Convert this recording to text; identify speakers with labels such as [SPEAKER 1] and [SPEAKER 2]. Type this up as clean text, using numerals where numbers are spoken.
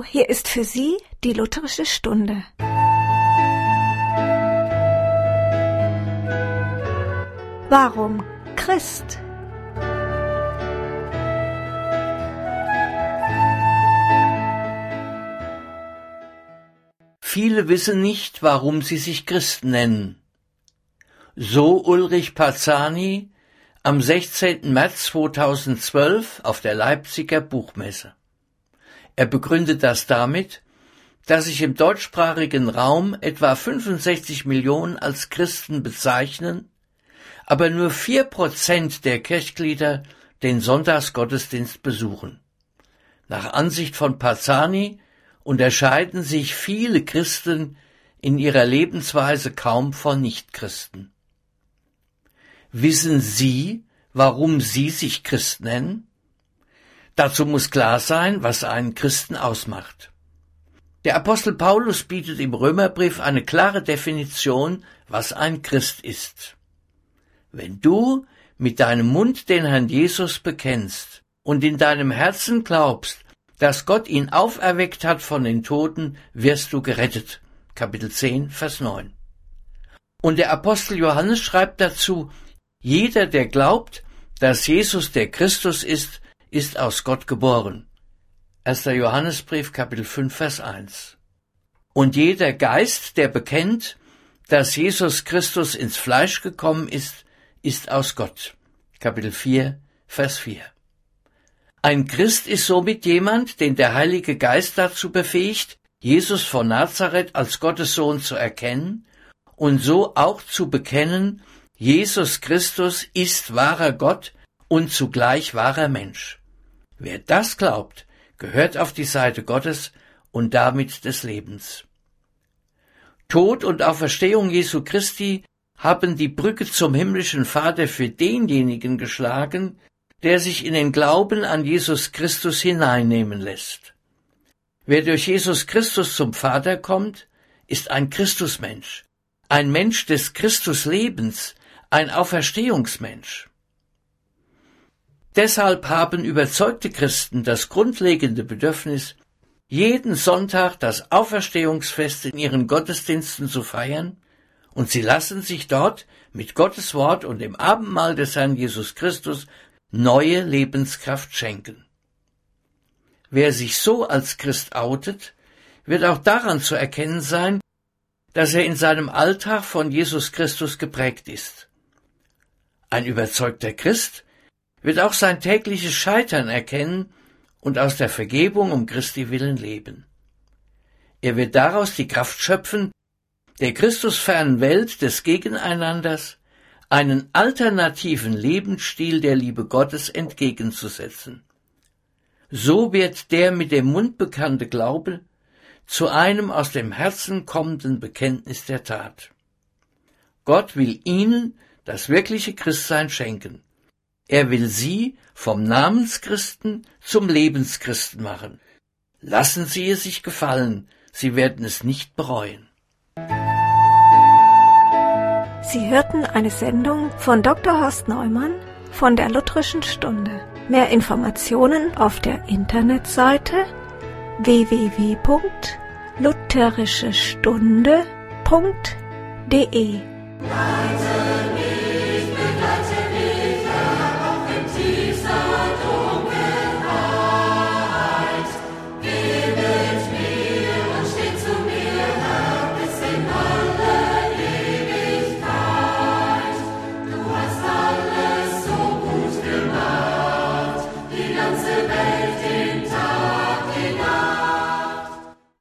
[SPEAKER 1] hier ist für Sie die Lutherische Stunde. Warum Christ?
[SPEAKER 2] Viele wissen nicht, warum sie sich Christen nennen. So Ulrich Parzani am 16. März 2012 auf der Leipziger Buchmesse. Er begründet das damit, dass sich im deutschsprachigen Raum etwa 65 Millionen als Christen bezeichnen, aber nur 4% der Kirchglieder den Sonntagsgottesdienst besuchen. Nach Ansicht von Parzani unterscheiden sich viele Christen in ihrer Lebensweise kaum von Nichtchristen. Wissen Sie, warum Sie sich Christ nennen? Dazu muss klar sein, was einen Christen ausmacht. Der Apostel Paulus bietet im Römerbrief eine klare Definition, was ein Christ ist. Wenn du mit deinem Mund den Herrn Jesus bekennst und in deinem Herzen glaubst, dass Gott ihn auferweckt hat von den Toten, wirst du gerettet. Kapitel 10, Vers 9. Und der Apostel Johannes schreibt dazu, jeder, der glaubt, dass Jesus der Christus ist, ist aus Gott geboren. 1. Johannesbrief, Kapitel 5, Vers 1. Und jeder Geist, der bekennt, dass Jesus Christus ins Fleisch gekommen ist aus Gott. Kapitel 4, Vers 4. Ein Christ ist somit jemand, den der Heilige Geist dazu befähigt, Jesus von Nazareth als Gottes Sohn zu erkennen und so auch zu bekennen, Jesus Christus ist wahrer Gott und zugleich wahrer Mensch. Wer das glaubt, gehört auf die Seite Gottes und damit des Lebens. Tod und Auferstehung Jesu Christi haben die Brücke zum himmlischen Vater für denjenigen geschlagen, der sich in den Glauben an Jesus Christus hineinnehmen lässt. Wer durch Jesus Christus zum Vater kommt, ist ein Christusmensch, ein Mensch des Christuslebens, ein Auferstehungsmensch. Deshalb haben überzeugte Christen das grundlegende Bedürfnis, jeden Sonntag das Auferstehungsfest in ihren Gottesdiensten zu feiern, und sie lassen sich dort mit Gottes Wort und dem Abendmahl des Herrn Jesus Christus neue Lebenskraft schenken. Wer sich so als Christ outet, wird auch daran zu erkennen sein, dass er in seinem Alltag von Jesus Christus geprägt ist. Ein überzeugter Christ wird auch sein tägliches Scheitern erkennen und aus der Vergebung um Christi willen leben. Er wird daraus die Kraft schöpfen, der christusfernen Welt des Gegeneinanders einen alternativen Lebensstil der Liebe Gottes entgegenzusetzen. So wird der mit dem Mund bekannte Glaube zu einem aus dem Herzen kommenden Bekenntnis der Tat. Gott will Ihnen das wirkliche Christsein schenken. Er will Sie vom Namenschristen zum Lebenschristen machen. Lassen Sie es sich gefallen, Sie werden es nicht bereuen.
[SPEAKER 1] Sie hörten eine Sendung von Dr. Horst Neumann von der Lutherischen Stunde. Mehr Informationen auf der Internetseite www.lutherischestunde.de